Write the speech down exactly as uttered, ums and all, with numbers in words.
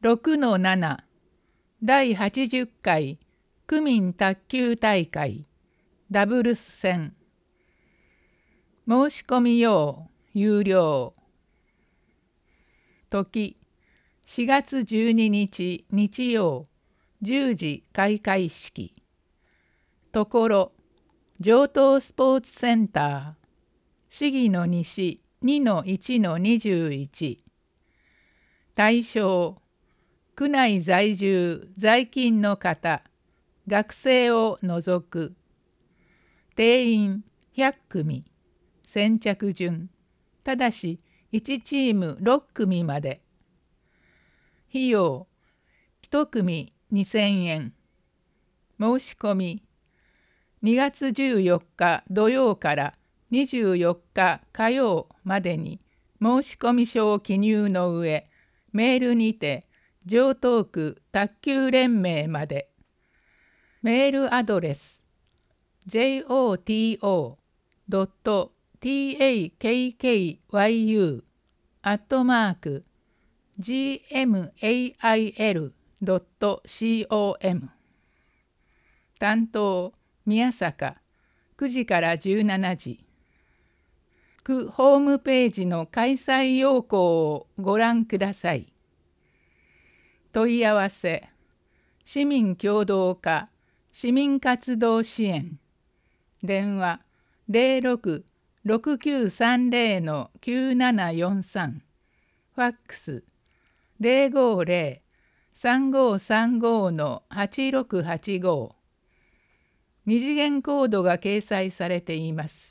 ろくのなな 第はちじゅっかい区民卓球大会ダブルス戦。申し込み用有料。時しがつじゅうににち日曜じゅうじ開会式。ところ上東スポーツセンター市議の西 にのいちのにじゅういち。対象区内在住在勤の方、学生を除く。定員ひゃくくみ。先着順ただしいちチームろっくみまで。費用いちくみにせんえん。申し込みにがつじゅうよっか土曜からにじゅうよっか火曜までに申し込み書を記入の上、メールにて城東区卓球連盟まで。メールアドレス ジョト ドット タクユー アットマーク ジーエムエーアイエル ドット コム。担当宮坂くじからじゅうしちじ。区ホームページの開催要項をご覧ください。問い合わせ市民協働課市民活動支援。電話 ゼロろく ろくきゅうさんゼロ のきゅうななよんさん。ファックス ゼロごゼロ さんごさんご のはちろくはちご。二次元コードが掲載されています。